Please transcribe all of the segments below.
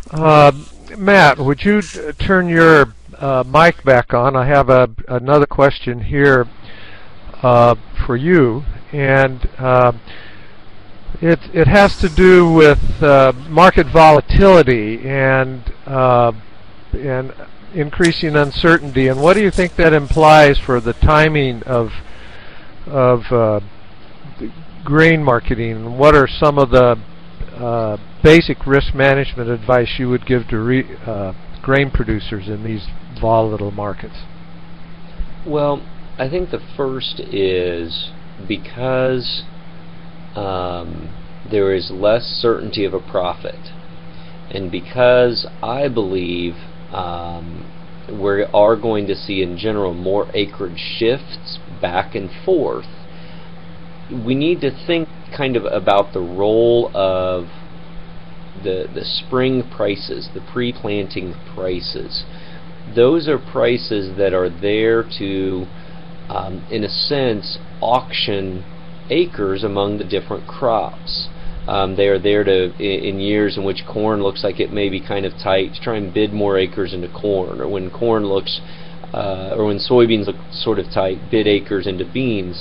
Uh, Matt, would you turn your mic back on? I have another question here for you, and it has to do with market volatility and increasing uncertainty. And what do you think that implies for the timing of grain marketing? And what are some of the basic risk management advice you would give to grain producers in these volatile markets? Well, I think the first is because there is less certainty of a profit, and because I believe we are going to see in general more acreage shifts back and forth, we need to think kind of about the role of the spring prices, the pre-planting prices. Those are prices that are there to, in a sense, auction acres among the different crops. They are there to, in years in which corn looks like it may be kind of tight, to try and bid more acres into corn, or when corn looks, or when soybeans look sort of tight, bid acres into beans.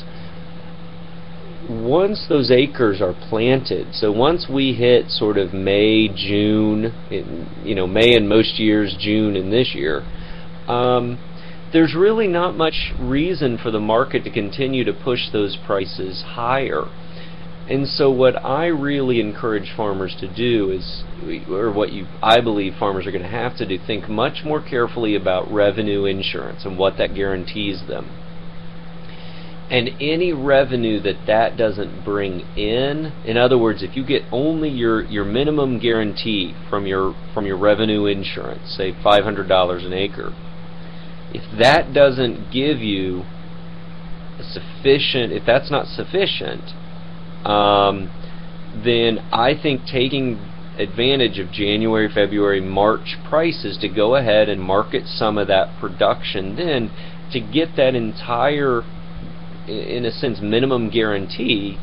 Once those acres are planted, so once we hit sort of May, June, May in most years, June in this year, there's really not much reason for the market to continue to push those prices higher. And so what I really encourage farmers to do is, or I believe farmers are going to have to do, think much more carefully about revenue insurance and what that guarantees them. And any revenue that doesn't bring in other words, if you get only your minimum guarantee from your revenue insurance, say $500 an acre, if that doesn't give you sufficient, if that's not sufficient, then I think taking advantage of January, February, March prices to go ahead and market some of that production then to get that entire, in a sense, minimum guaranteed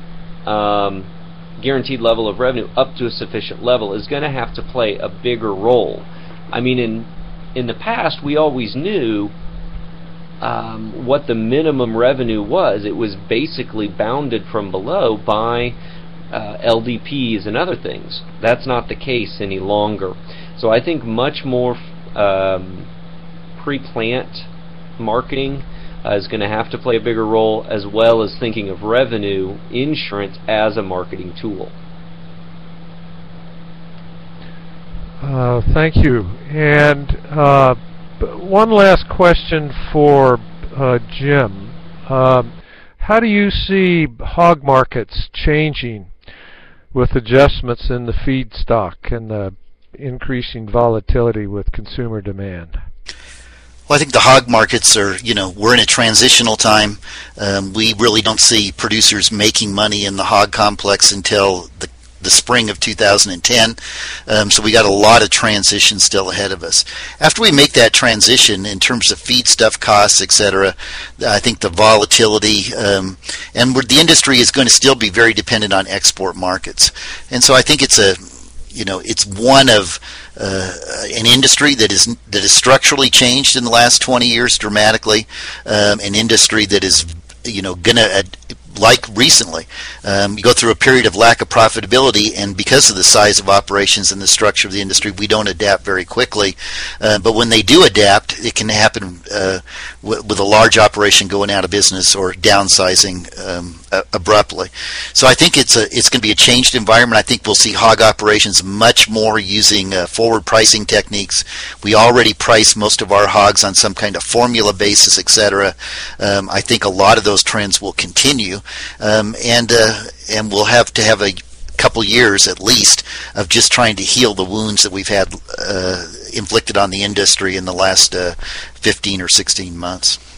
level of revenue up to a sufficient level is going to have to play a bigger role. I mean, in the past, we always knew what the minimum revenue was. It was basically bounded from below by LDPs and other things. That's not the case any longer. So I think much more pre-plant marketing is going to have to play a bigger role, as well as thinking of revenue insurance as a marketing tool. Thank you. And one last question for Jim. How do you see hog markets changing with adjustments in the feedstock and the increasing volatility with consumer demand? Well, I think the hog markets are, we're in a transitional time. We really don't see producers making money in the hog complex until the spring of 2010. So we got a lot of transition still ahead of us. After we make that transition in terms of feedstuff costs, etc., I think the volatility and the industry is going to still be very dependent on export markets. And so I think it's it's one of an industry that is structurally changed in the last 20 years dramatically, an industry that is going to, like recently, you go through a period of lack of profitability, and because of the size of operations and the structure of the industry, we don't adapt very quickly. But when they do adapt, it can happen with a large operation going out of business or downsizing abruptly. So I think it's going to be a changed environment. I think we'll see hog operations much more using forward pricing techniques. We already price most of our hogs on some kind of formula basis, etc. I think a lot of those trends will continue. And we'll have to have a couple years at least of just trying to heal the wounds that we've had inflicted on the industry in the last 15 or 16 months.